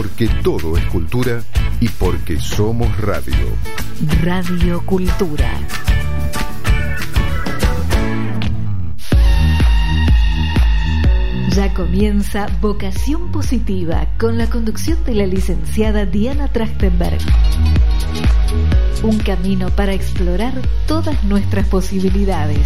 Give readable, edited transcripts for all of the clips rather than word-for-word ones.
porque todo es cultura y porque somos radio. Radio Cultura. Ya comienza Vocación Positiva con la conducción de la licenciada Diana Trachtenberg. Un camino para explorar todas nuestras posibilidades.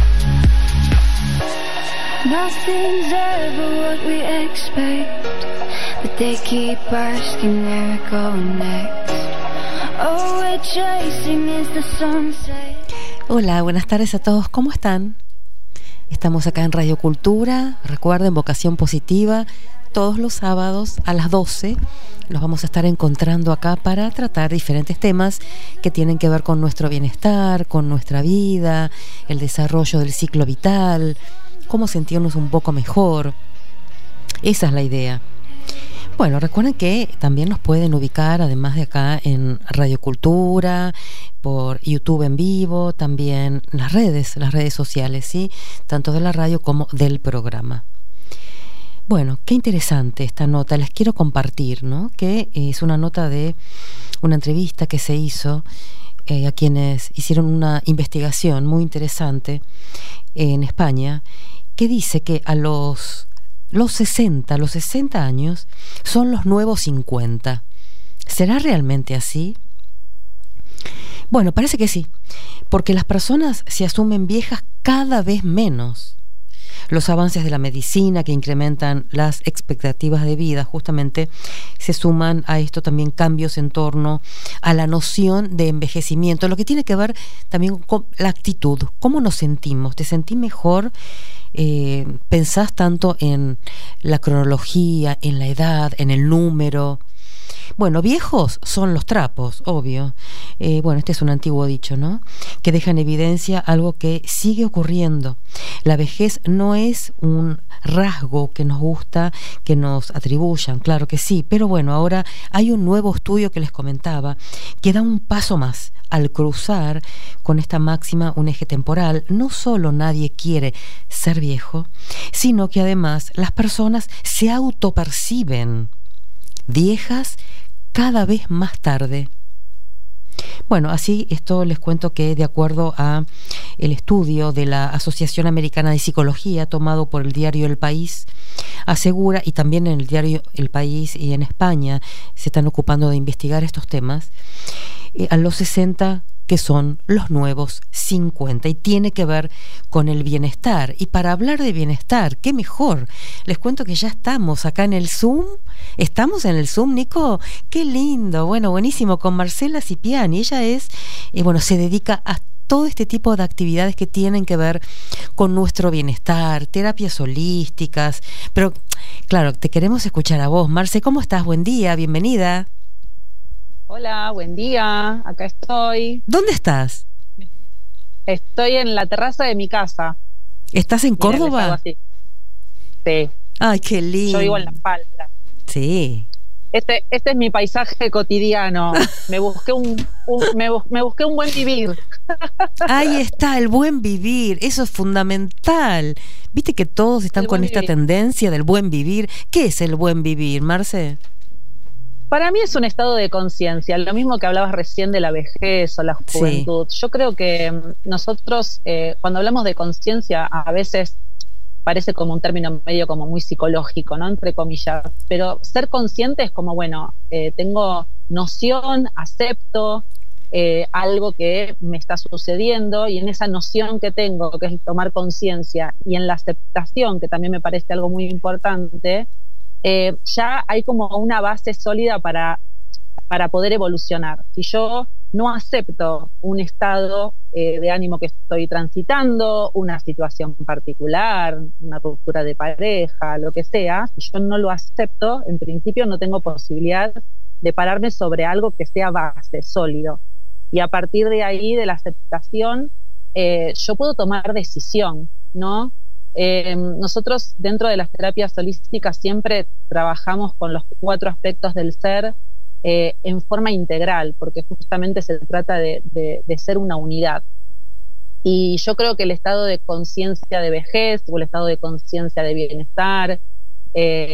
Nothing's ever what we expect, but they keep asking where we're going next. All we're chasing is the sunset. Hola, buenas tardes a todos, ¿cómo están? Estamos acá en Radio Cultura, recuerden, Vocación Positiva, todos los sábados a las 12 nos vamos a estar encontrando acá para tratar diferentes temas que tienen que ver con nuestro bienestar, con nuestra vida, el desarrollo del ciclo vital, cómo sentirnos un poco mejor. Esa es la idea. Bueno, recuerden que también nos pueden ubicar, además de acá, en Radio Cultura, por YouTube en vivo, también las redes sociales, ¿sí? Tanto de la radio como del programa. Bueno, qué interesante esta nota, les quiero compartir, ¿no? Que es una nota de una entrevista que se hizo a quienes hicieron una investigación muy interesante en España, que dice que a los 60 años son los nuevos 50. ¿Será realmente así? Bueno, parece que sí, porque las personas se asumen viejas cada vez menos. Los avances de la medicina que incrementan las expectativas de vida justamente se suman a esto también cambios en torno a la noción de envejecimiento, lo que tiene que ver también con la actitud, cómo nos sentimos. ¿Te sentís mejor? ¿Pensás tanto en la cronología, en la edad, en el número? Bueno, viejos son los trapos, obvio. Bueno, este es un antiguo dicho, ¿no? Que deja en evidencia algo que sigue ocurriendo. La vejez no es un rasgo que nos gusta que nos atribuyan, claro que sí, pero bueno, ahora hay un nuevo estudio que les comentaba que da un paso más. Al cruzar con esta máxima un eje temporal, no solo nadie quiere ser viejo, sino que además las personas se autoperciben viejas cada vez más tarde. Bueno, así esto les cuento que de acuerdo a el estudio de la Asociación Americana de Psicología tomado por el diario El País, asegura, y también en el diario El País y en España se están ocupando de investigar estos temas, a los 60 que son los nuevos 50 y tiene que ver con el bienestar. Y para hablar de bienestar, ¿qué mejor? Les cuento que ya estamos acá en el Zoom. ¿Estamos en el Zoom, Nico? ¡Qué lindo! Bueno, buenísimo, con Marcela Cipiani. Ella es, se dedica a todo este tipo de actividades que tienen que ver con nuestro bienestar, terapias holísticas. Pero, claro, te queremos escuchar a vos. Marce, ¿cómo estás? Buen día, bienvenida. Hola, buen día, acá estoy. ¿Dónde estás? Estoy en la terraza de mi casa. ¿Estás en Córdoba? Así. Sí. Ay, qué lindo. Yo vivo en La Falda. Sí. Este es mi paisaje cotidiano. Me busqué me busqué un buen vivir. Ahí está, el buen vivir. Eso es fundamental. ¿Viste que todos están con esta tendencia del buen vivir? ¿Qué es el buen vivir, Marce? Para mí es un estado de conciencia, lo mismo que hablabas recién de la vejez o la juventud. Sí. Yo creo que nosotros, cuando hablamos de conciencia, a veces parece como un término medio como muy psicológico, ¿no? Entre comillas. Pero ser consciente es como, bueno, tengo noción, acepto algo que me está sucediendo, y en esa noción que tengo, que es tomar conciencia, y en la aceptación, que también me parece algo muy importante, ya hay como una base sólida para poder evolucionar. Si yo no acepto un estado de ánimo que estoy transitando, una situación particular, una ruptura de pareja, lo que sea, si yo no lo acepto, en principio no tengo posibilidad de pararme sobre algo que sea base, sólido. Y a partir de ahí, de la aceptación, yo puedo tomar decisión, ¿no? Nosotros dentro de las terapias holísticas siempre trabajamos con los 4 aspectos del ser en forma integral, porque justamente se trata de ser una unidad. Y yo creo que el estado de conciencia de vejez o el estado de conciencia de bienestar,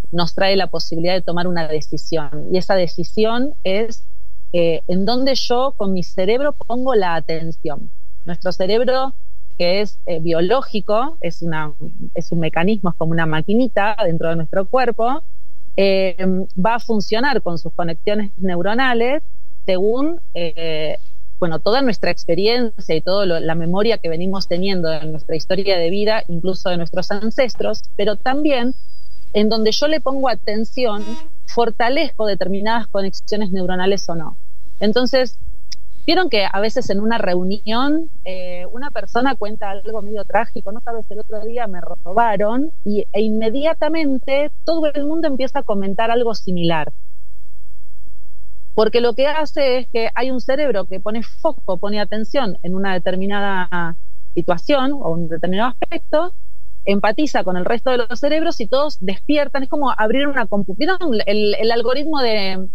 nos trae la posibilidad de tomar una decisión. Y esa decisión es en donde yo con mi cerebro pongo la atención. Nuestro cerebro, que es biológico, es un mecanismo, es como una maquinita dentro de nuestro cuerpo, va a funcionar con sus conexiones neuronales según toda nuestra experiencia y toda la memoria que venimos teniendo en nuestra historia de vida, incluso de nuestros ancestros, pero también en donde yo le pongo atención, fortalezco determinadas conexiones neuronales o no. Entonces, vieron que a veces en una reunión una persona cuenta algo medio trágico, no sabes, el otro día me robaron, e inmediatamente todo el mundo empieza a comentar algo similar. Porque lo que hace es que hay un cerebro que pone foco, pone atención en una determinada situación o un determinado aspecto, empatiza con el resto de los cerebros y todos despiertan. Es como abrir una computadora. ¿Vieron el algoritmo de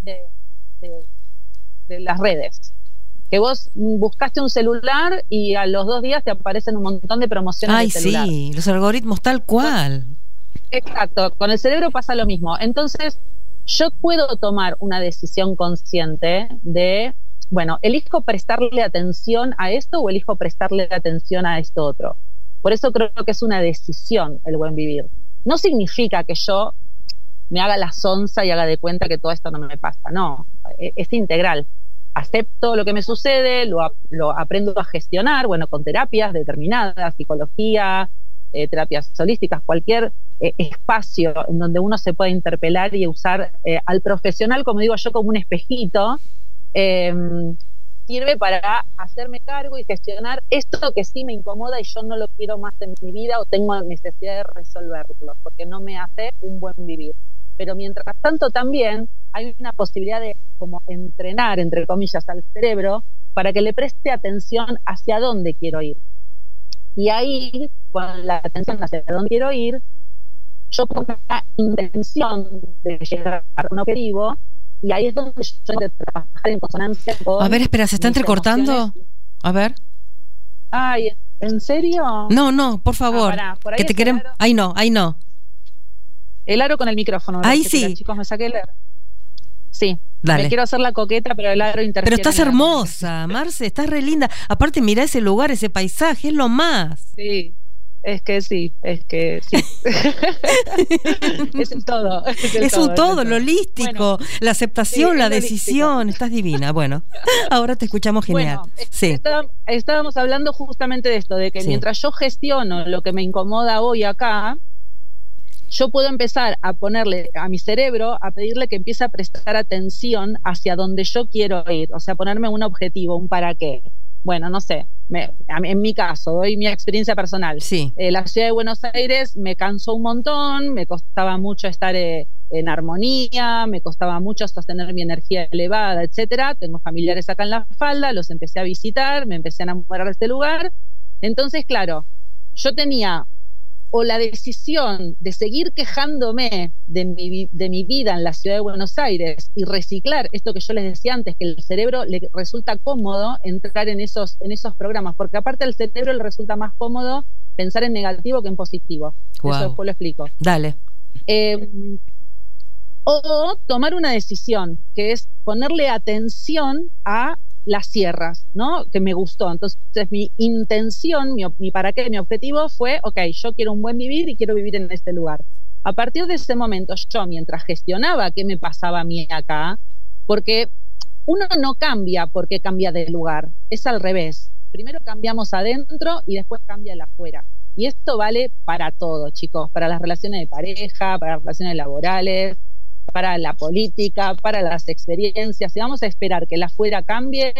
las redes? Que vos buscaste un celular y a los 2 días te aparecen un montón de promociones de celular. Sí, los algoritmos tal cual. Exacto, con el cerebro pasa lo mismo. Entonces, yo puedo tomar una decisión consciente de, ¿elijo prestarle atención a esto o elijo prestarle atención a esto otro? Por eso creo que es una decisión el buen vivir. No significa que yo me haga la sonsa y haga de cuenta que todo esto no me pasa. No, es integral. Acepto lo que me sucede, lo aprendo a gestionar, con terapias determinadas, psicología, terapias holísticas, cualquier espacio en donde uno se pueda interpelar y usar al profesional, como digo yo, como un espejito, sirve para hacerme cargo y gestionar esto que sí me incomoda y yo no lo quiero más en mi vida o tengo necesidad de resolverlo, porque no me hace un buen vivir. Pero mientras tanto también hay una posibilidad de como entrenar, entre comillas, al cerebro para que le preste atención hacia dónde quiero ir. Y ahí, con la atención hacia dónde quiero ir, yo pongo la intención de llegar a un objetivo y ahí es donde yo tengo que trabajar en consonancia con... A ver, espera, ¿se está entrecortando? Emociones. A ver. Ay, ¿en serio? No, por favor. Por ahí que te queremos... Ahí no. El aro con el micrófono. Ahí sí. Chicos, me saqué el aro. Sí. Dale. Me quiero hacer la coqueta, pero el aro interfiere. Pero estás hermosa, Marce, estás re linda. Aparte, mirá ese lugar, ese paisaje, es lo más. Sí, es que sí. Es el todo. Es un todo, lo holístico, la aceptación, la decisión. Holístico. Estás divina. Bueno, ahora te escuchamos genial. Sí. Estábamos hablando justamente de esto, de que mientras yo gestiono lo que me incomoda hoy acá, yo puedo empezar a ponerle a mi cerebro, a pedirle que empiece a prestar atención hacia donde yo quiero ir, o sea, ponerme un objetivo, un para qué. No sé, en mi caso, doy mi experiencia personal. Sí. La ciudad de Buenos Aires me cansó un montón, me costaba mucho estar en armonía, me costaba mucho sostener mi energía elevada, etcétera. Tengo familiares acá en La Falda, los empecé a visitar, me empecé a enamorar de este lugar. Entonces, claro, yo tenía o la decisión de seguir quejándome de mi vida en la ciudad de Buenos Aires y reciclar esto que yo les decía antes, que el cerebro le resulta cómodo entrar en esos programas, porque aparte al cerebro le resulta más cómodo pensar en negativo que en positivo. Wow. Eso después lo explico. Dale. O tomar una decisión, que es ponerle atención a las sierras, ¿no? Que me gustó. Entonces mi intención, mi para qué, mi objetivo fue, yo quiero un buen vivir y quiero vivir en este lugar. A partir de ese momento, yo mientras gestionaba qué me pasaba a mí acá, porque uno no cambia porque cambia de lugar, es al revés. Primero cambiamos adentro y después cambia el afuera. Y esto vale para todo, chicos, para las relaciones de pareja, para las relaciones laborales, para la política, para las experiencias. Si vamos a esperar que el afuera cambie,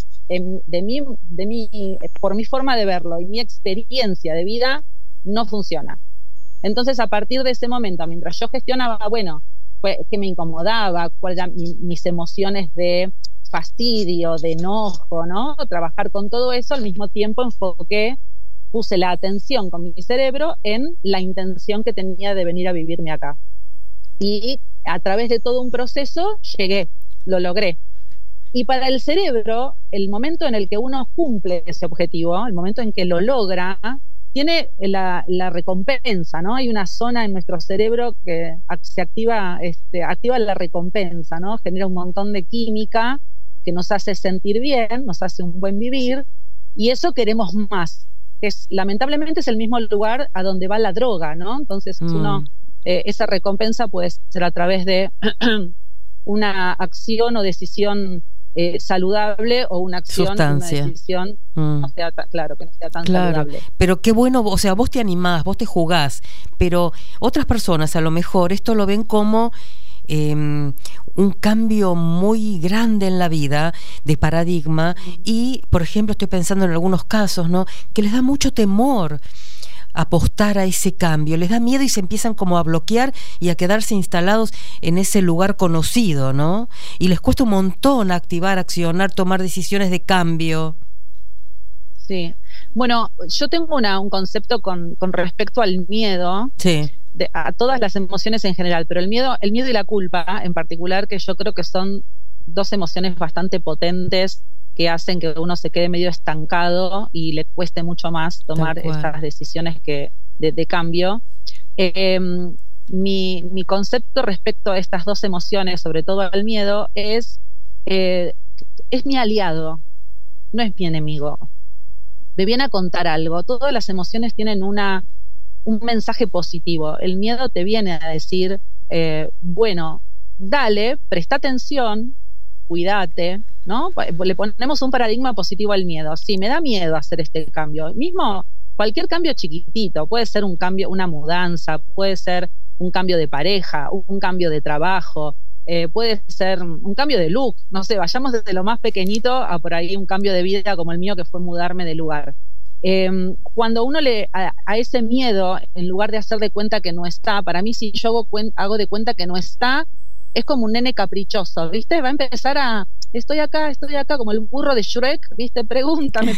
por mi forma de verlo y mi experiencia de vida, no funciona. Entonces, a partir de ese momento, mientras yo gestionaba, qué me incomodaba, cuáles eran mis emociones de fastidio, de enojo, ¿no? Trabajar con todo eso, al mismo tiempo puse la atención con mi cerebro en la intención que tenía de venir a vivirme acá. Y a través de todo un proceso llegué, lo logré. Y para el cerebro, el momento en el que uno cumple ese objetivo, el momento en que lo logra, tiene la recompensa, ¿no? Hay una zona en nuestro cerebro que se activa la recompensa, ¿no? Genera un montón de química que nos hace sentir bien, nos hace un buen vivir, y eso queremos más. Lamentablemente es el mismo lugar a donde va la droga, ¿no? Entonces esa recompensa puede ser a través de una acción o decisión saludable, o una acción, sustancia. Una decisión que no sea tan saludable. Pero qué bueno, o sea, vos te animás, vos te jugás, pero otras personas a lo mejor esto lo ven como un cambio muy grande en la vida, de paradigma, y por ejemplo estoy pensando en algunos casos, ¿no?, que les da mucho temor apostar a ese cambio, les da miedo y se empiezan como a bloquear y a quedarse instalados en ese lugar conocido, ¿no? Y les cuesta un montón activar, accionar, tomar decisiones de cambio. Sí. Bueno, yo tengo un concepto con respecto al miedo, sí, a todas las emociones en general, pero el miedo y la culpa en particular, que yo creo que son dos emociones bastante potentes que hacen que uno se quede medio estancado y le cueste mucho más tomar estas decisiones de cambio. Mi concepto respecto a estas dos emociones, sobre todo al miedo, es mi aliado, no es mi enemigo. Me viene a contar algo. Todas las emociones tienen un mensaje positivo. El miedo te viene a decir, bueno, dale, presta atención, cuídate, ¿no? Le ponemos un paradigma positivo al miedo. Sí, me da miedo hacer este cambio. Mismo cualquier cambio chiquitito, puede ser un cambio, una mudanza, puede ser un cambio de pareja, un cambio de trabajo, puede ser un cambio de look, no sé, vayamos desde lo más pequeñito a por ahí un cambio de vida como el mío, que fue mudarme de lugar. Cuando uno a ese miedo, en lugar de hacer de cuenta que no está, para mí si yo hago de cuenta que no está, es como un nene caprichoso, ¿viste? Va a empezar estoy acá, como el burro de Shrek, ¿viste? Pregúntame,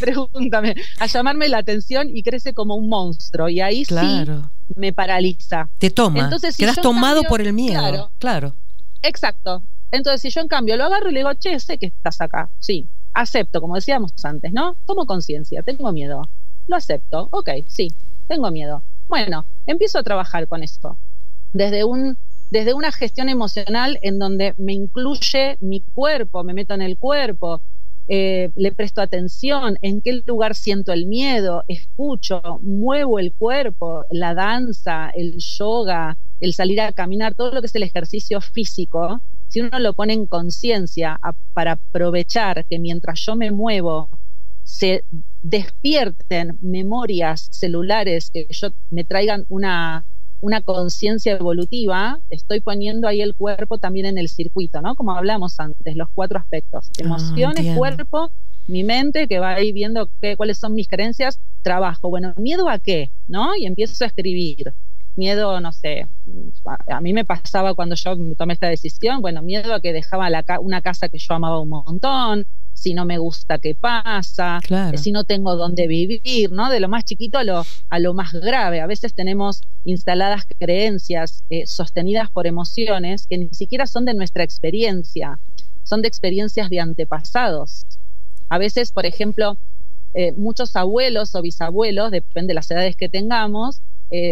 a llamarme la atención, y crece como un monstruo, y ahí sí me paraliza. Te toma, entonces, si quedás tomado por el miedo. Claro. Exacto. Entonces, si yo en cambio lo agarro y le digo, che, sé que estás acá, sí, acepto, como decíamos antes, ¿no? Tomo conciencia, tengo miedo, lo acepto, ok, sí, tengo miedo. Bueno, empiezo a trabajar con esto, desde una gestión emocional en donde me incluye mi cuerpo, me meto en el cuerpo, le presto atención, en qué lugar siento el miedo, escucho, muevo el cuerpo, la danza, el yoga, el salir a caminar, todo lo que es el ejercicio físico. Si uno lo pone en conciencia para aprovechar que mientras yo me muevo se despierten memorias celulares que me traigan una conciencia evolutiva, estoy poniendo ahí el cuerpo también en el circuito, ¿no? Como hablamos antes, los 4 aspectos: emociones, cuerpo, mi mente, que va ahí viendo cuáles son mis creencias, trabajo. Bueno, ¿miedo a qué? ¿No? Y empiezo a escribir. Miedo, no sé, a mí me pasaba cuando yo tomé esta decisión, bueno, miedo a que dejaba una casa que yo amaba un montón, si no me gusta, ¿qué pasa? Claro. Si no tengo dónde vivir, ¿no? De lo más chiquito a lo más grave. A veces tenemos instaladas creencias sostenidas por emociones que ni siquiera son de nuestra experiencia, son de experiencias de antepasados. A veces, por ejemplo, muchos abuelos o bisabuelos, depende de las edades que tengamos,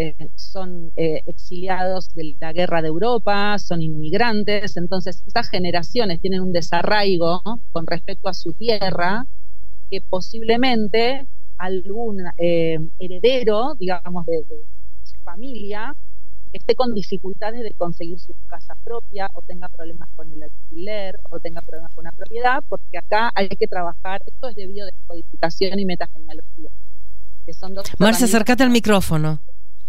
son exiliados de la guerra de Europa, son inmigrantes. Entonces estas generaciones tienen un desarraigo con respecto a su tierra, que posiblemente algún heredero, digamos, de su familia, esté con dificultades de conseguir su casa propia, o tenga problemas con el alquiler, o tenga problemas con la propiedad, porque acá hay que trabajar. Esto es de biodescodificación y metagenealogía, que son dos. Marcia, acércate al micrófono.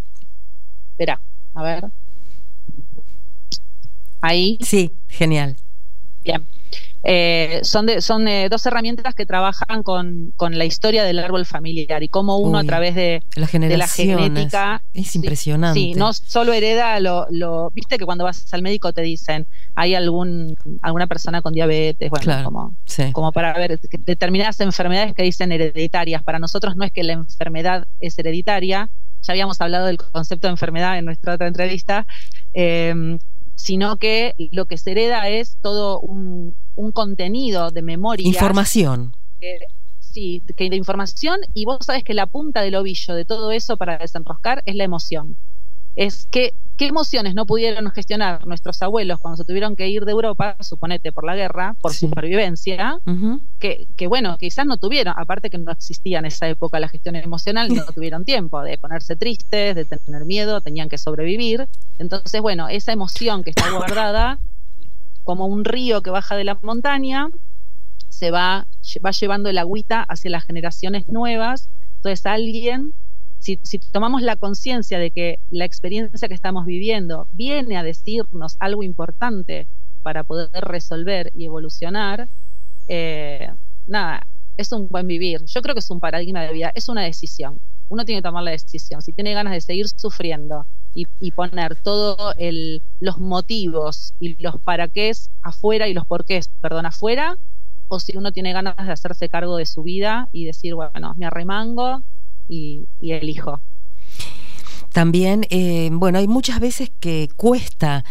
Espera, a ver. Ahí. Sí, genial. Bien. Son dos herramientas que trabajan con la historia del árbol familiar y cómo uno a través de la genética. Es impresionante. Sí, no solo hereda viste que cuando vas al médico te dicen hay alguna persona con diabetes, bueno, claro, como para ver determinadas enfermedades que dicen hereditarias. Para nosotros no es que la enfermedad es hereditaria. Ya habíamos hablado del concepto de enfermedad en nuestra otra entrevista, sino que lo que se hereda es todo un contenido de memorias. Información. sí, que de información, y vos sabés que la punta del ovillo de todo eso para desenroscar es la emoción. Es que qué emociones no pudieron gestionar nuestros abuelos cuando se tuvieron que ir de Europa, suponete por la guerra, por supervivencia, que bueno, quizás no tuvieron, aparte que no existía en esa época la gestión emocional, no tuvieron tiempo de ponerse tristes, de tener miedo, tenían que sobrevivir. Entonces, bueno, esa emoción que está guardada como un río que baja de la montaña, se va llevando el agüita hacia las generaciones nuevas. Entonces alguien, si tomamos la conciencia de que la experiencia que estamos viviendo viene a decirnos algo importante para poder resolver y evolucionar, nada, es un buen vivir. Yo creo que es un paradigma de vida, es una decisión. Uno tiene que tomar la decisión. Si tiene ganas de seguir sufriendo y poner todos los motivos y los para qué afuera y los por qué afuera, o si uno tiene ganas de hacerse cargo de su vida y decir, bueno, me arremango y elijo. También, bueno, hay muchas veces que cuesta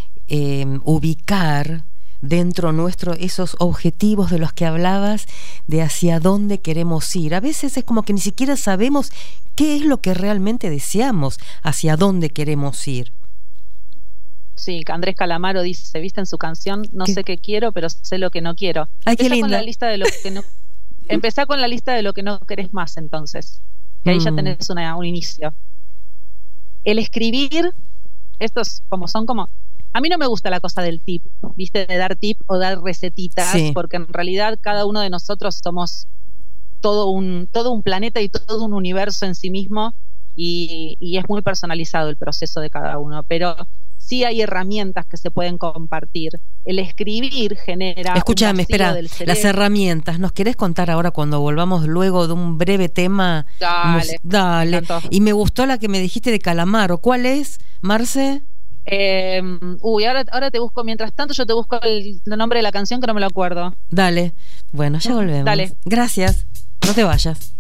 ubicar dentro nuestro esos objetivos de los que hablabas, de hacia dónde queremos ir. A veces es como que ni siquiera sabemos qué es lo que realmente deseamos, hacia dónde queremos ir. Sí, Andrés Calamaro dice, viste en su canción, no sé qué quiero, pero sé lo que no quiero. Ay, qué linda. Con la lista de lo que no, empezá con la lista de lo que no querés más, entonces. Que ahí ya tenés un inicio. El escribir, estos como a mí no me gusta la cosa del tip, viste, de dar tip o dar recetitas, porque en realidad cada uno de nosotros somos todo un planeta y todo un universo en sí mismo, y es muy personalizado el proceso de cada uno, pero sí hay herramientas que se pueden compartir. El escribir genera... Escúchame, espera, las herramientas, ¿nos querés contar ahora cuando volvamos luego de un breve tema? Dale. Y me gustó la que me dijiste de Calamaro. ¿Cuál es, Marce? Ahora te busco, mientras tanto yo te busco el nombre de la canción que no me lo acuerdo. Dale, bueno, ya volvemos. Dale. Gracias, no te vayas.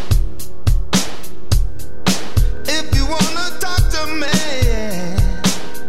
If you wanna talk to me,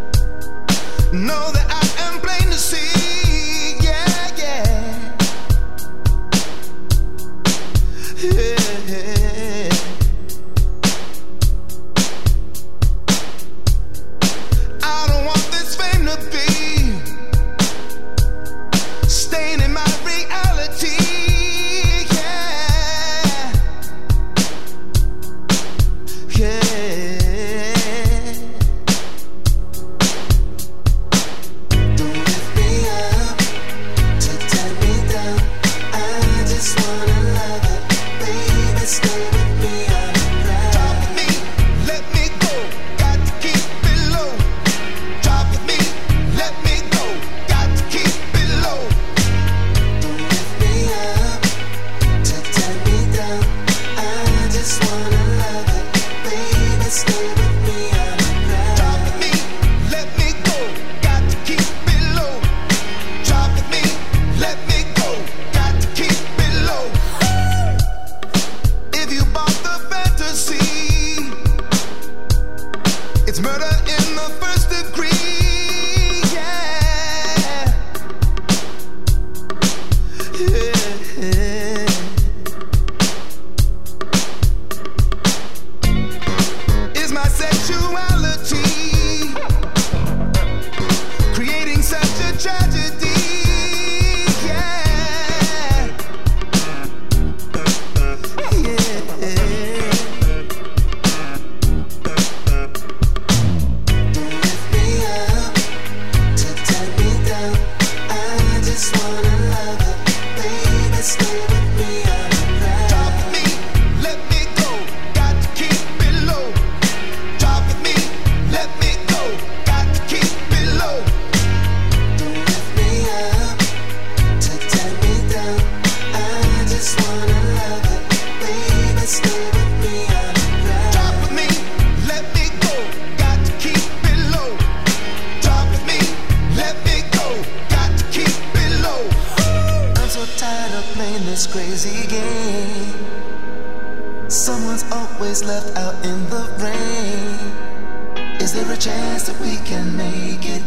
again. Someone's always left out in the rain. Is there a chance that we can make it?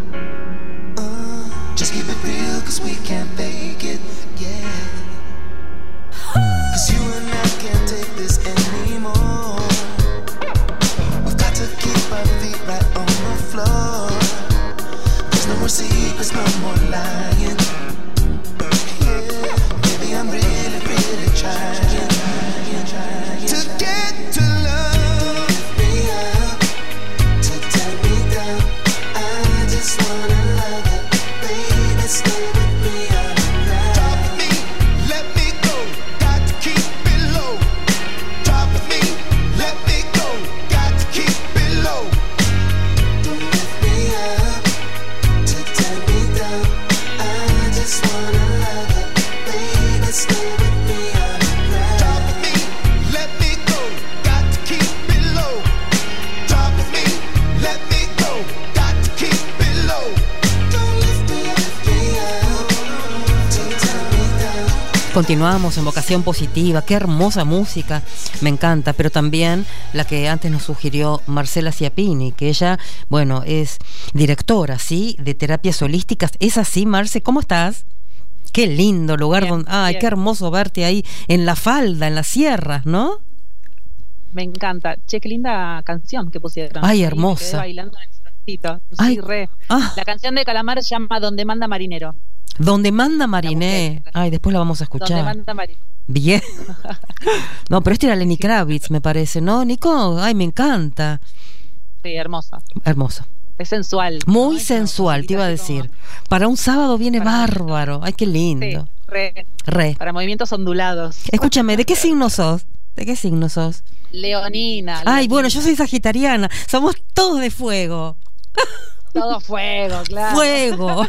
Just keep it real, cause we can't fake it, yeah. Cause you and I can't take this anymore. We've got to keep our feet right on the floor. There's no more secrets, no more lying. Yeah, baby, I'm really, really trying to get to love me up, to turn me down. I just wanna love you, baby, stay with me all night. Drop me, let me go, got to keep it low. Drop me, let me go, got to keep it low. Don't lift me up, to turn me down. I just wanna love you, baby, stay with me all night. Drop me, let me go, got to keep it low. Drop me, let me go, got to keep it low. Don't lift me up, to turn me down. Continuamos en Vocación Positiva. Qué hermosa música, me encanta, pero también la que antes nos sugirió Marcela Ciapini, que ella, bueno, es directora, ¿sí?, de terapias holísticas. ¿Es así, Marce? ¿Cómo estás? Qué lindo lugar, Bien, donde, ay, bien. qué hermoso verte ahí en la falda, en las sierras, ¿no? Me encanta. Che, qué linda canción que pusieron. Ay, Ahí hermosa. me quedé bailando en el ratito. Sí, Ay, re. ah. La canción de Calamar se llama Donde manda marinero. Donde manda Mariné. busqué. Ay, después la vamos a Donde escuchar. manda marinero. Bien. No, pero este era Lenny Kravitz, me parece, ¿no, Nico? Ay, me encanta. Sí, hermosa. Hermoso. Es sensual. Muy ¿no? Es sensual, como te iba a así como- decir. Para un sábado viene Para- bárbaro. Ay, qué Sí, lindo. re. Re. Para movimientos ondulados. Escúchame, ¿de qué signo sos? ¿De qué signo sos? Leonina. Ay, Leonina. bueno, yo soy sagitariana. Somos todos de fuego. Todo fuego, claro. Fuego.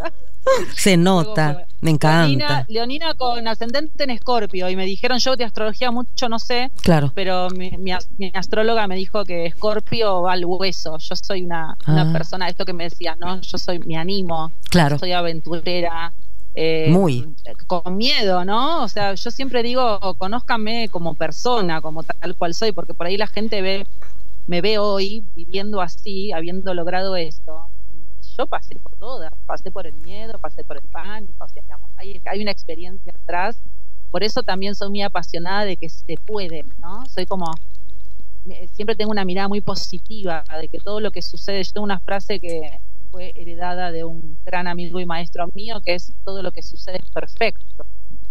Se nota. Fuego. Me encanta. Leonina con ascendente en Escorpio. Y me dijeron, yo de astrología mucho no sé, Claro. pero mi astróloga me dijo que Escorpio va al hueso. Yo soy una Ah. persona, esto que me decías, ¿no? Yo me animo, Claro. soy aventurera. Muy. Con miedo, ¿no? O sea, yo siempre digo, conózcanme como persona, como tal cual soy, porque por ahí la gente me ve hoy viviendo así, habiendo logrado esto. Yo pasé por todas, pasé por el miedo, pasé por el pánico, o sea, digamos, hay una experiencia atrás. Por eso también soy muy apasionada de que se puede, ¿no? Soy como, siempre tengo una mirada muy positiva de que todo lo que sucede, yo tengo una frase que fue heredada de un gran amigo y maestro mío, que es: todo lo que sucede es perfecto.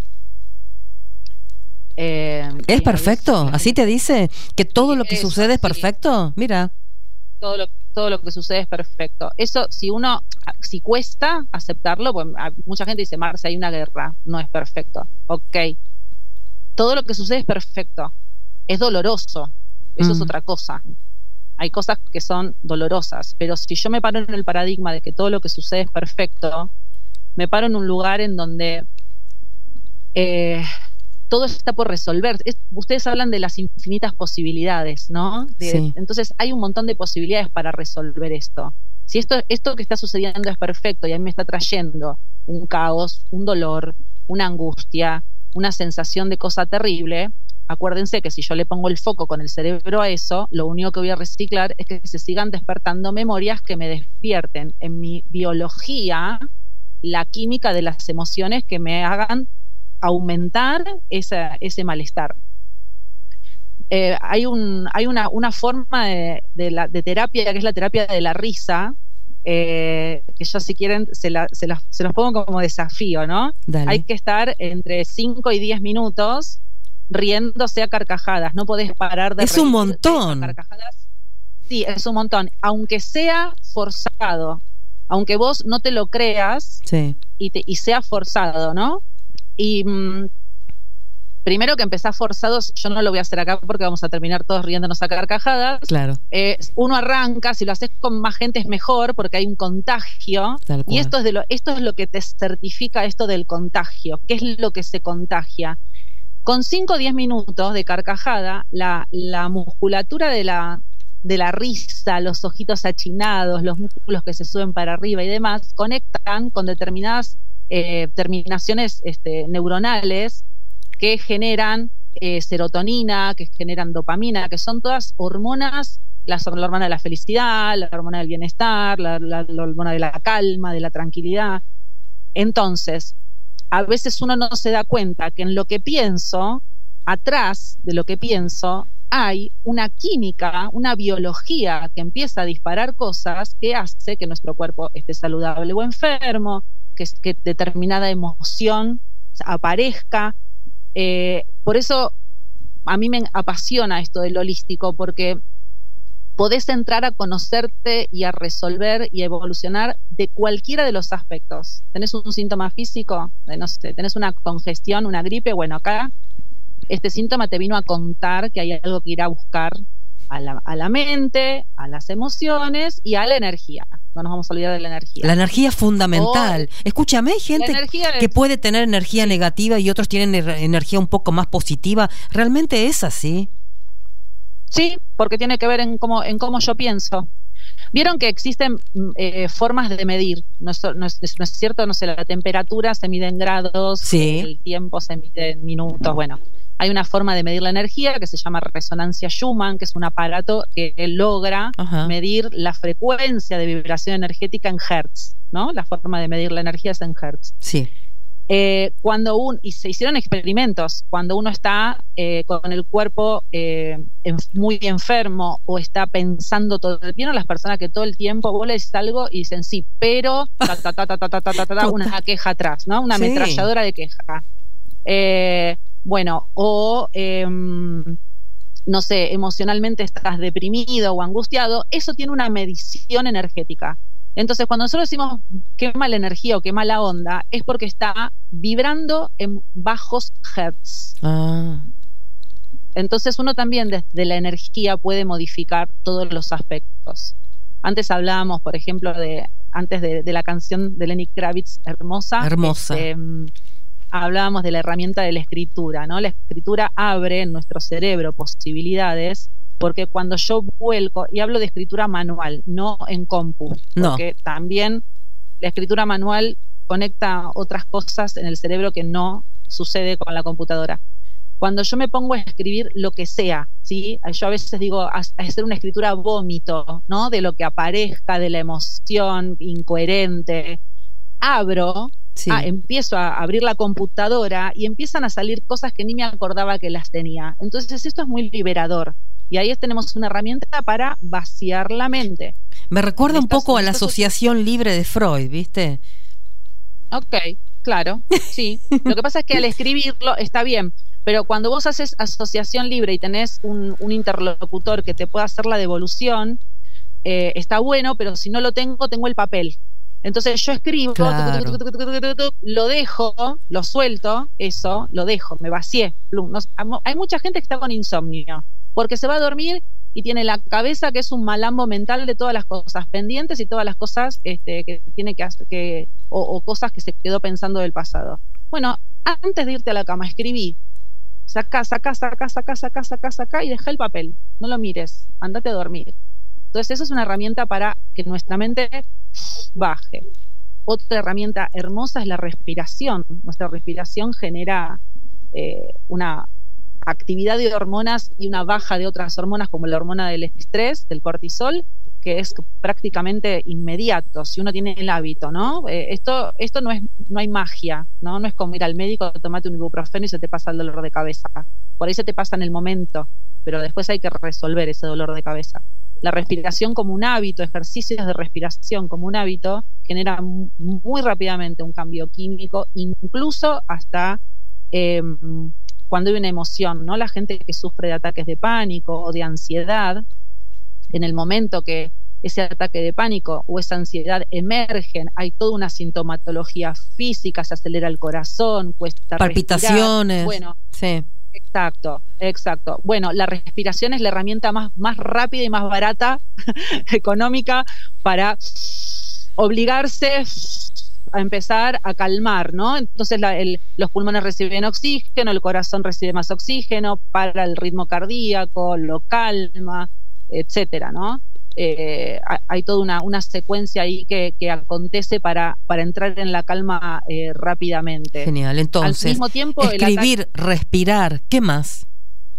¿Es perfecto? ¿Así te dice? ¿Que todo Sí, lo que eso, sucede es sí. perfecto? Mira. Todo lo que sucede es perfecto. Eso, si cuesta aceptarlo, pues mucha gente dice, Marce, hay una guerra, no es perfecto. Ok. Todo lo que sucede es perfecto. Es doloroso. Eso es otra cosa. Hay cosas que son dolorosas, pero si yo me paro en el paradigma de que todo lo que sucede es perfecto, me paro en un lugar en donde todo está por resolver. Ustedes hablan de las infinitas posibilidades, ¿no? Sí. Entonces hay un montón de posibilidades para resolver esto. Si esto que está sucediendo es perfecto y a mí me está trayendo un caos, un dolor, una angustia, una sensación de cosa terrible, acuérdense que si yo le pongo el foco con el cerebro a eso, lo único que voy a reciclar es que se sigan despertando memorias que me despierten en mi biología la química de las emociones que me hagan aumentar ese malestar. Hay una forma de terapia que es la terapia de la risa, que yo, si quieren, se los pongo como desafío, ¿no? Dale. Hay que estar entre 5 y 10 minutos riéndose a carcajadas. No podés parar de Es reír un montón. a carcajadas. Sí, es un montón. Aunque sea forzado, aunque vos no te lo creas, Sí. y sea forzado, ¿no? Y primero que empezás forzados, yo no lo voy a hacer acá porque vamos a terminar todos riéndonos a carcajadas. Claro. Uno arranca, si lo haces con más gente es mejor porque hay un contagio. Tal cual. Y esto es lo que te certifica esto del contagio. ¿Qué es lo que se contagia? Con 5 o 10 minutos de carcajada, la musculatura de la risa, los ojitos achinados, los músculos que se suben para arriba y demás, conectan con determinadas terminaciones neuronales que generan serotonina, que generan dopamina, que son todas hormonas, la hormona de la felicidad, la hormona del bienestar, la hormona de la calma, de la tranquilidad. Entonces, a veces uno no se da cuenta que en lo que pienso, atrás de lo que pienso, hay una química, una biología que empieza a disparar cosas que hace que nuestro cuerpo esté saludable o enfermo, que determinada emoción aparezca. Por eso a mí me apasiona esto del holístico, porque podés entrar a conocerte y a resolver y a evolucionar de cualquiera de los aspectos. ¿Tenés un síntoma físico? No sé, ¿tenés una congestión, una gripe? Bueno, acá este síntoma te vino a contar que hay algo que ir a buscar a la mente, a las emociones y a la energía. No nos vamos a olvidar de la energía. La energía es fundamental. Escúchame, hay gente que puede tener energía negativa y otros tienen energía un poco más positiva. ¿Realmente es así? Sí, porque tiene que ver en cómo yo pienso. Vieron que existen formas de medir, no es cierto, no sé, la temperatura se mide en grados, sí. El tiempo se mide en minutos. Bueno, hay una forma de medir la energía que se llama resonancia Schumann, que es un aparato que logra medir la frecuencia de vibración energética en hertz, ¿no? La forma de medir la energía es en hertz. Sí. Y se hicieron experimentos cuando uno está con el cuerpo muy enfermo o está pensando todo el tiempo. Las personas que todo el tiempo vos le dices algo y dicen sí, pero una queja atrás, ¿no? Una ametralladora de queja. No sé, emocionalmente estás deprimido o angustiado. Eso tiene una medición energética. Entonces, cuando nosotros decimos qué mala energía o qué mala onda, es porque está vibrando en bajos hertz. Entonces, uno también desde la energía puede modificar todos los aspectos. Antes hablábamos, por ejemplo, antes de la canción de Lenny Kravitz, Hermosa. Hablábamos de la herramienta de la escritura, ¿no? La escritura abre en nuestro cerebro posibilidades. Porque cuando yo vuelco, y hablo de escritura manual, no en compu, porque también la escritura manual conecta otras cosas en el cerebro que no sucede con la computadora. Cuando yo me pongo a escribir lo que sea, ¿sí? Yo a veces digo, a hacer una escritura vómito, ¿no? De lo que aparezca, de la emoción incoherente. Empiezo a abrir la computadora y empiezan a salir cosas que ni me acordaba que las tenía. Entonces esto es muy liberador. Y ahí tenemos una herramienta para vaciar la mente. Me recuerda un poco a la asociación libre de Freud, ¿viste? Ok, claro, sí. Lo que pasa es que al escribirlo está bien, pero cuando vos haces asociación libre y tenés un interlocutor que te pueda hacer la devolución, está bueno, pero si no lo tengo el papel. Entonces yo escribo, lo dejo, lo suelto, lo dejo, me vacié. Hay mucha gente que está con insomnio, porque se va a dormir y tiene la cabeza que es un malambo mental de todas las cosas pendientes y todas las cosas que tiene que hacer, o cosas que se quedó pensando del pasado. Bueno, antes de irte a la cama, escribí, saca y deja el papel, no lo mires, andate a dormir. Entonces eso es una herramienta para que nuestra mente baje. Otra herramienta hermosa es la respiración. Nuestra respiración genera una actividad de hormonas y una baja de otras hormonas como la hormona del estrés, del cortisol, que es prácticamente inmediato si uno tiene el hábito, ¿no? Esto no hay magia, ¿no? No es como ir al médico, tomate un ibuprofeno y se te pasa el dolor de cabeza. Por ahí se te pasa en el momento, pero después hay que resolver ese dolor de cabeza. La respiración como un hábito, ejercicios de respiración como un hábito, genera muy rápidamente un cambio químico, incluso hasta cuando hay una emoción, ¿no? La gente que sufre de ataques de pánico o de ansiedad, en el momento que ese ataque de pánico o esa ansiedad emergen, hay toda una sintomatología física, se acelera el corazón, cuesta palpitaciones. Bueno, sí. Exacto. Bueno, la respiración es la herramienta más rápida y más barata, económica, para obligarse a empezar a calmar, ¿no? Entonces los pulmones reciben oxígeno, el corazón recibe más oxígeno, para el ritmo cardíaco, lo calma, etcétera, ¿no? hay toda una secuencia ahí que acontece para entrar en la calma rápidamente. Genial. Entonces, al mismo tiempo, escribir, respirar, ¿qué más?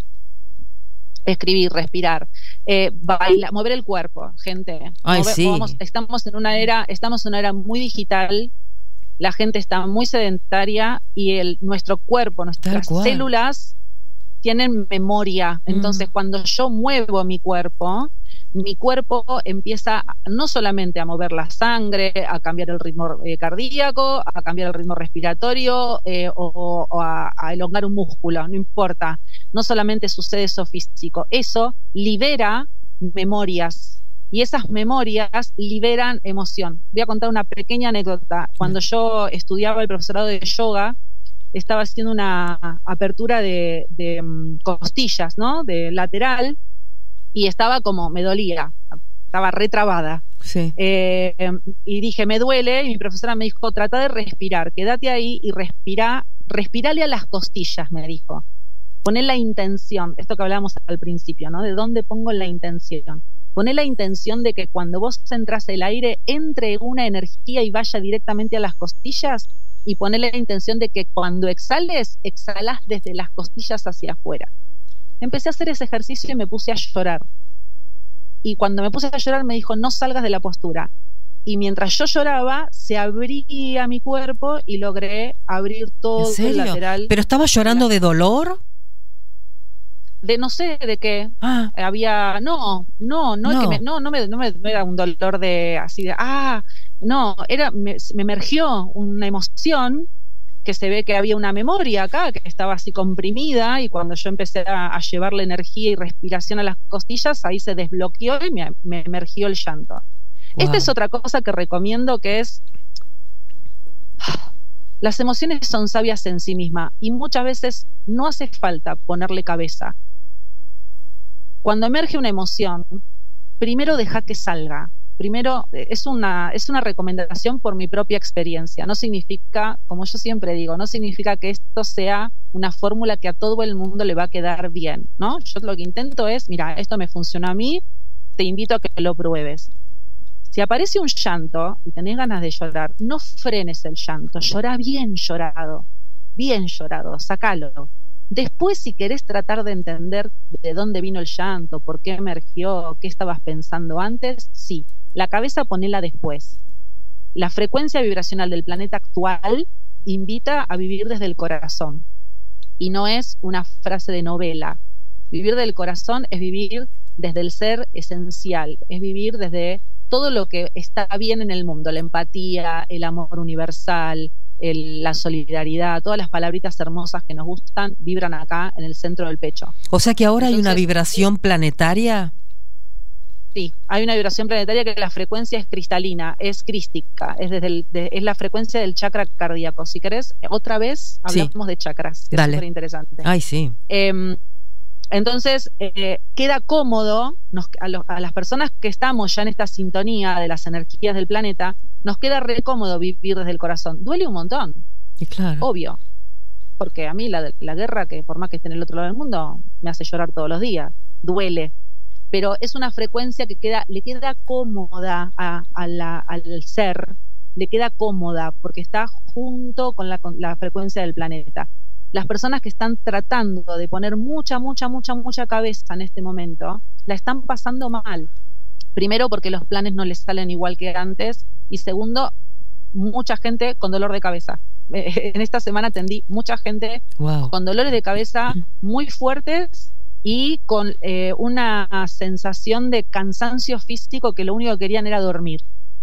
Escribir, respirar, bailar, mover el cuerpo, gente. Ay, sí. Estamos en una era muy digital, la gente está muy sedentaria y nuestro cuerpo, nuestras células tienen memoria. Entonces, cuando yo muevo mi cuerpo empieza no solamente a mover la sangre, a cambiar el ritmo cardíaco, a cambiar el ritmo respiratorio o a elongar un músculo, no importa. No solamente sucede eso físico, eso libera memorias y esas memorias liberan emoción. Voy a contar una pequeña anécdota. Cuando yo estudiaba el profesorado de yoga, estaba haciendo una apertura de costillas, ¿no? De lateral, y estaba como, me dolía, estaba retrabada. Sí. Y dije, me duele, y mi profesora me dijo, trata de respirar, quédate ahí y respirale a las costillas, me dijo. Poné la intención, esto que hablábamos al principio, ¿no? ¿De dónde pongo la intención? Poné la intención de que cuando vos entras el aire, entre una energía y vaya directamente a las costillas, y poné la intención de que cuando exhalás desde las costillas hacia afuera. Empecé a hacer ese ejercicio y me puse a llorar. Y cuando me puse a llorar me dijo, no salgas de la postura. Y mientras yo lloraba, se abría mi cuerpo y logré abrir todo el lateral. ¿Pero estaba llorando de dolor? De no sé de qué. Había, no me era un dolor de así de, no, me emergió una emoción, que se ve que había una memoria acá que estaba así comprimida, y cuando yo empecé a llevarle energía y respiración a las costillas, ahí se desbloqueó y me emergió el llanto. Wow. Esta es otra cosa que recomiendo, que es, las emociones son sabias en sí mismas y muchas veces no hace falta ponerle cabeza. Cuando emerge una emoción, primero deja que salga. Primero, es una recomendación por mi propia experiencia. No significa, como yo siempre digo, no significa que esto sea una fórmula que a todo el mundo le va a quedar bien, ¿no? Yo lo que intento es, mira, esto me funcionó a mí, te invito a que lo pruebes. Si aparece un llanto y tenés ganas de llorar, no frenes el llanto, llorá bien llorado, sacalo. Después, si querés tratar de entender de dónde vino el llanto, por qué emergió, qué estabas pensando antes, sí. La cabeza ponela después. La frecuencia vibracional del planeta actual invita a vivir desde el corazón. Y no es una frase de novela. Vivir del corazón es vivir desde el ser esencial. Es vivir desde todo lo que está bien en el mundo. La empatía, el amor universal, la solidaridad, todas las palabritas hermosas que nos gustan vibran acá en el centro del pecho. O sea que ahora hay una vibración planetaria. Sí, hay una vibración planetaria que la frecuencia es cristalina, es crística, es la frecuencia del chakra cardíaco. Si querés, otra vez hablamos de chakras, que es súper interesante. Ay, sí. Entonces, queda cómodo, a las personas que estamos ya en esta sintonía de las energías del planeta, nos queda re cómodo vivir desde el corazón. Duele un montón, y claro, obvio, porque a mí la guerra, que por más que esté en el otro lado del mundo, me hace llorar todos los días, duele. Pero es una frecuencia que le queda cómoda al ser, le queda cómoda porque está junto con la frecuencia del planeta. Las personas que están tratando de poner mucha cabeza en este momento, la están pasando mal. Primero, porque los planes no les salen igual que antes, y segundo, mucha gente con dolor de cabeza. En esta semana atendí mucha gente con dolores de cabeza muy fuertes, y con una sensación de cansancio físico, que lo único que querían era dormir.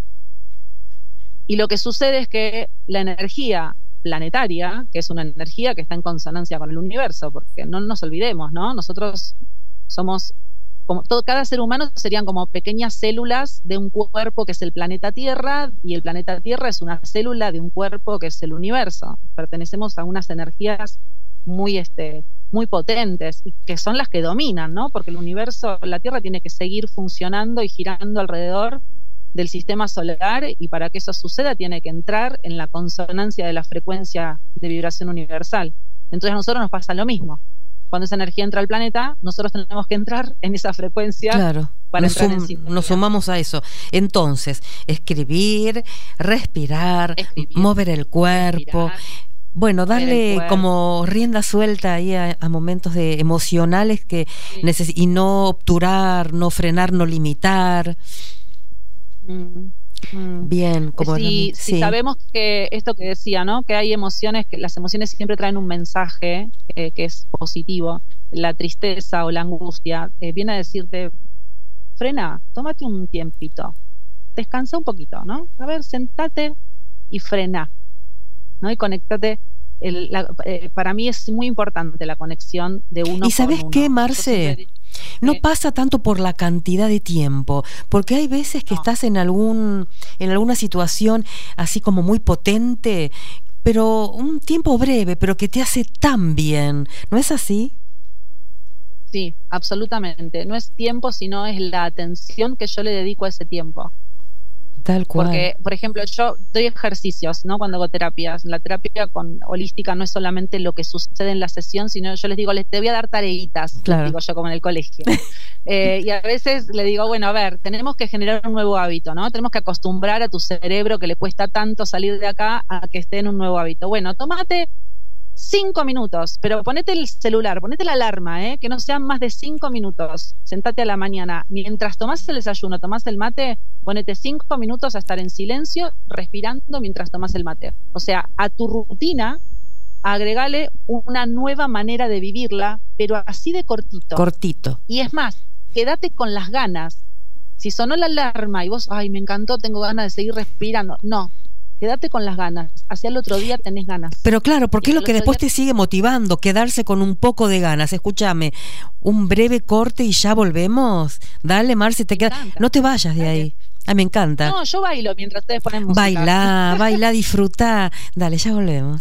Y lo que sucede es que la energía planetaria, que es una energía que está en consonancia con el universo, porque no nos olvidemos, ¿no? Nosotros somos, cada ser humano serían como pequeñas células de un cuerpo que es el planeta Tierra, y el planeta Tierra es una célula de un cuerpo que es el universo. Pertenecemos a unas energías muy potentes, y que son las que dominan, ¿no? Porque el universo, la Tierra tiene que seguir funcionando y girando alrededor del sistema solar, y para que eso suceda tiene que entrar en la consonancia de la frecuencia de vibración universal. Entonces a nosotros nos pasa lo mismo. cuando esa energía entra al planeta, nosotros tenemos que entrar en esa frecuencia. Claro. Para entrar en sintonía. Nos sumamos a eso. Entonces, escribir, respirar, mover el cuerpo. Bueno, darle como rienda suelta ahí a momentos emocionales que y no obturar, no frenar, no limitar. Bien, como si sabemos que esto que decía, ¿no? Que hay emociones, que las emociones siempre traen un mensaje que es positivo. La tristeza o la angustia viene a decirte: frena, tómate un tiempito, descansa un poquito, ¿no? A ver, sentate y frena, ¿no? Y conectate. Para mí es muy importante la conexión de uno. ¿Y sabes qué, Marce? No pasa tanto por la cantidad de tiempo, porque hay veces que estás en alguna situación así como muy potente, pero un tiempo breve, pero que te hace tan bien, ¿no es así? Sí, absolutamente. No es tiempo, sino es la atención que yo le dedico a ese tiempo. Tal cual. Porque, por ejemplo, yo doy ejercicios, ¿no? Cuando hago terapias. La terapia holística no es solamente lo que sucede en la sesión, sino yo les digo, te voy a dar tareitas, claro. Digo yo, como en el colegio. Y a veces le digo, bueno, a ver, tenemos que generar un nuevo hábito, ¿no? Tenemos que acostumbrar a tu cerebro, que le cuesta tanto salir de acá, a que esté en un nuevo hábito. Bueno, tómate 5 minutos, pero ponete el celular, ponete la alarma, que no sean más de 5 minutos. Sentate a la mañana, mientras tomás el desayuno, tomás el mate, ponete 5 minutos a estar en silencio, respirando mientras tomás el mate. O sea, a tu rutina agregale una nueva manera de vivirla, pero así de cortito. Cortito. Y es más, quédate con las ganas. Si sonó la alarma y vos, ay, me encantó, tengo ganas de seguir respirando. No. Quédate con las ganas, hacia el otro día tenés ganas. Pero claro, porque es lo que después te sigue motivando, quedarse con un poco de ganas. Escúchame, un breve corte y ya volvemos. Dale, Marce, no te vayas de ahí. Ay, me encanta. No, yo bailo mientras ustedes ponen música. Bailá, disfrutá. Dale, ya volvemos.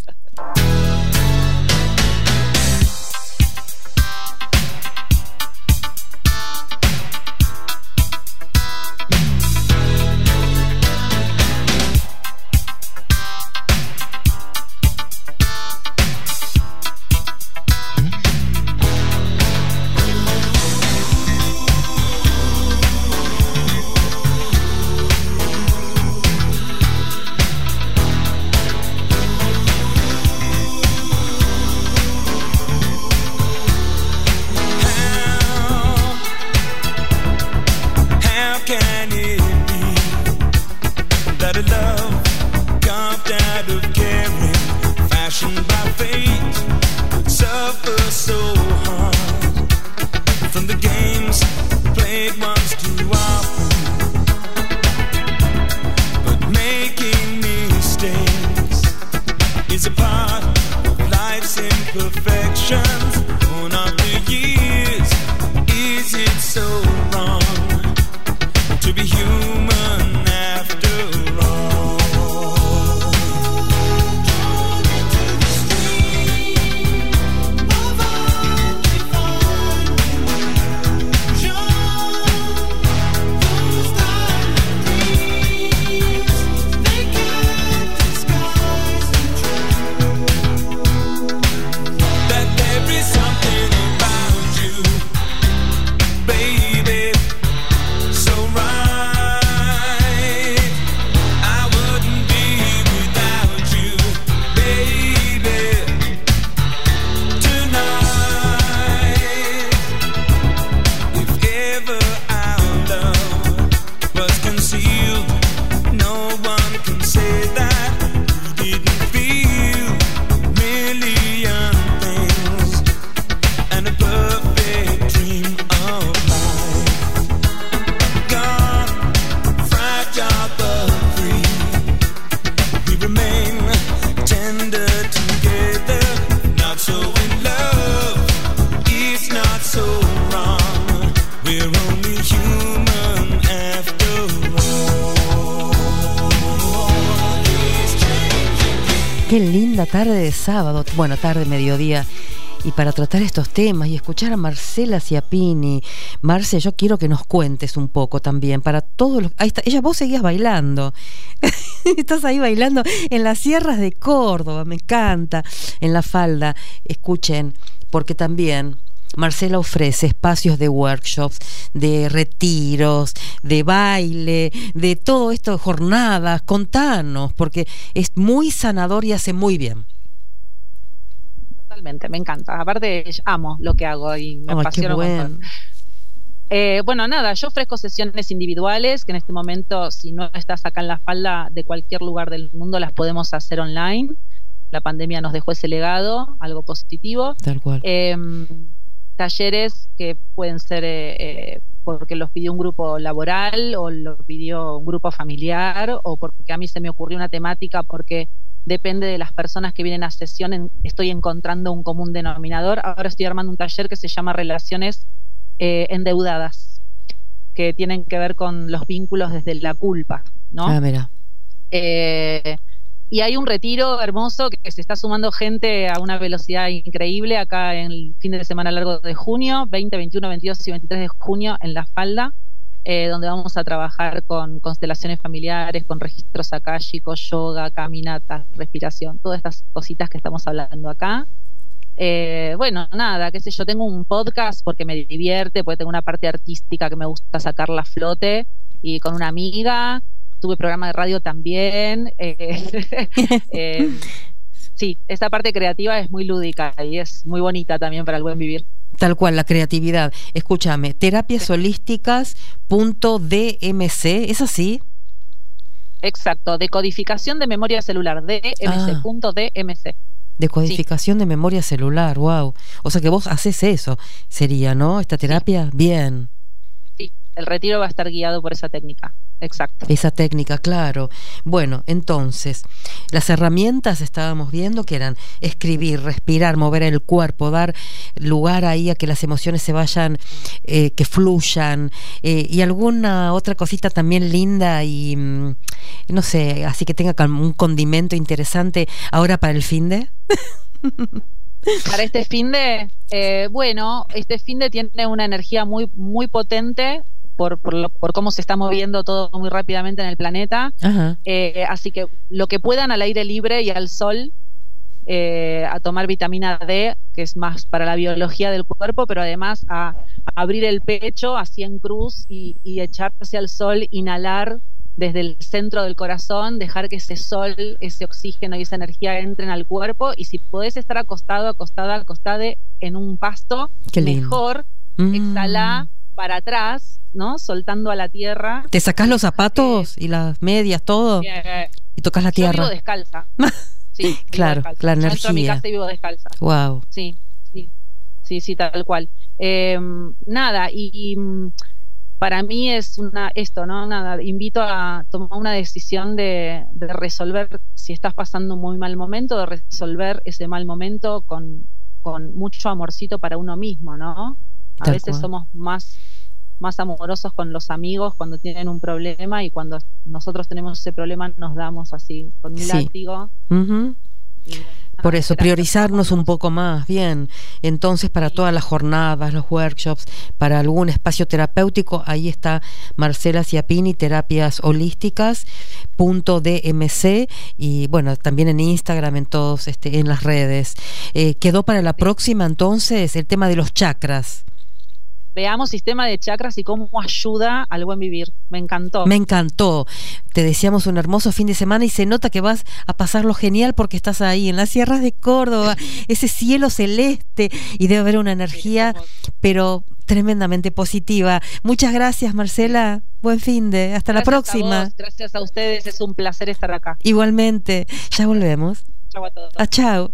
Qué linda tarde de sábado, bueno, tarde, mediodía, y para tratar estos temas y escuchar a Marcela Ciapini. Marce, yo quiero que nos cuentes un poco también para todos los... Ahí está, vos seguías bailando. Estás ahí bailando en las sierras de Córdoba, me encanta, en La Falda. Escuchen, porque también Marcela ofrece espacios de workshops, de retiros, de baile, de todo esto, jornadas. Contanos, porque es muy sanador y hace muy bien. Totalmente, me encanta. Aparte, amo lo que hago y me apasiona un montón. Bueno, nada, yo ofrezco sesiones individuales que en este momento, si no estás acá en La Falda, de cualquier lugar del mundo las podemos hacer online. La pandemia nos dejó ese legado, algo positivo. Tal cual. Talleres que pueden ser porque los pidió un grupo laboral o los pidió un grupo familiar o porque a mí se me ocurrió una temática, porque depende de las personas que vienen a sesión, estoy encontrando un común denominador. Ahora estoy armando un taller que se llama Relaciones endeudadas, que tienen que ver con los vínculos desde la culpa, ¿no? Ah, mira. Y hay un retiro hermoso que se está sumando gente a una velocidad increíble acá en el fin de semana largo de junio, 20, 21, 22 y 23 de junio en La Falda, donde vamos a trabajar con constelaciones familiares, con registros akáshicos, yoga, caminatas, respiración, todas estas cositas que estamos hablando acá. Bueno, nada, qué sé yo, tengo un podcast porque me divierte, porque tengo una parte artística que me gusta sacarla a flote, y con una amiga, tuve programa de radio también. Sí, esa parte creativa es muy lúdica y es muy bonita también para el buen vivir. Tal cual, la creatividad. Escúchame, terapiasholísticas.dmc, ¿es así? Exacto, decodificación de memoria celular, DMC.dmc. Decodificación de memoria celular, wow. O sea que vos haces eso, sería, ¿no? Esta terapia, bien. Sí, el retiro va a estar guiado por esa técnica, exacto. Esa técnica, claro. Bueno, entonces, las herramientas estábamos viendo que eran escribir, respirar, mover el cuerpo, dar lugar ahí a que las emociones se vayan, que fluyan, y alguna otra cosita también linda y, no sé, así que tenga un condimento interesante ahora para el finde. Para este finde, bueno, este finde tiene una energía muy, muy potente por cómo se está moviendo todo muy rápidamente en el planeta. Así que lo que puedan al aire libre y al sol, a tomar vitamina D, que es más para la biología del cuerpo, pero además a abrir el pecho así en cruz y echarse al sol, inhalar desde el centro del corazón, dejar que ese sol, ese oxígeno y esa energía entren al cuerpo. Y si podés estar acostado, acostada en un pasto, mejor, exhalá para atrás, ¿no? Soltando a la tierra. ¿Te sacás los zapatos y las medias, todo? Y tocas la tierra. Yo vivo descalza. Sí, claro, descalza. la energía. Entro a mi casa y vivo descalza. Wow. Sí, tal cual. Nada, y para mí es esto, ¿no? Nada, invito a tomar una decisión de resolver, si estás pasando un muy mal momento, de resolver ese mal momento con mucho amorcito para uno mismo, ¿no? A veces somos más amorosos con los amigos cuando tienen un problema, y cuando nosotros tenemos ese problema nos damos así, con un látigo. Por eso, priorizarnos un poco más, bien. Entonces, para todas las jornadas, los workshops, para algún espacio terapéutico, ahí está Marcela Ciapini, terapiasholísticas.dmc, y bueno, también en Instagram, en todos, en las redes. Quedó para la próxima, entonces, el tema de los chakras. Veamos sistema de chakras y cómo ayuda al buen vivir. Me encantó. Me encantó. Te deseamos un hermoso fin de semana y se nota que vas a pasarlo genial porque estás ahí en las sierras de Córdoba, ese cielo celeste, y debe haber una energía, pero tremendamente positiva. Muchas gracias, Marcela. Buen fin de. Hasta la próxima. A vos, gracias a ustedes. Es un placer estar acá. Igualmente. Ya volvemos. Chau a todos. Chao.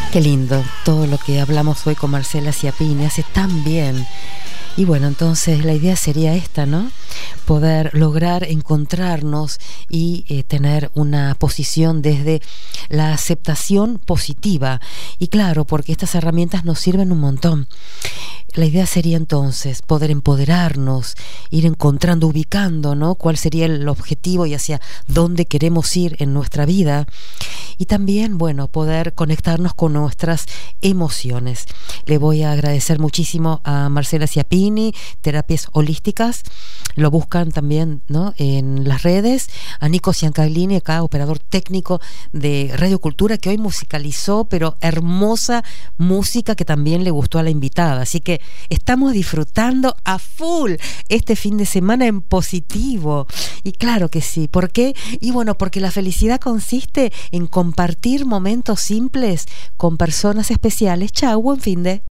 Qué lindo todo lo que hablamos hoy con Marcela Ciapini, hace tan bien. Y bueno, entonces la idea sería esta, ¿no? Poder lograr encontrarnos y tener una posición desde la aceptación positiva. Y claro, porque estas herramientas nos sirven un montón. La idea sería entonces poder empoderarnos, ir encontrando, ubicando, ¿no? Cuál sería el objetivo y hacia dónde queremos ir en nuestra vida. Y también, bueno, poder conectarnos con nuestras emociones. Le voy a agradecer muchísimo a Marcela Ciapini, Terapias Holísticas. Lo buscan también, ¿no?, en las redes. A Nico Ciancaglini, acá operador técnico de Radio Cultura, que hoy musicalizó, pero hermosa música que también le gustó a la invitada. Así que estamos disfrutando a full este fin de semana en positivo. Y claro que sí. ¿Por qué? Y bueno, porque la felicidad consiste en compartir momentos simples con personas especiales. Chau, buen fin de...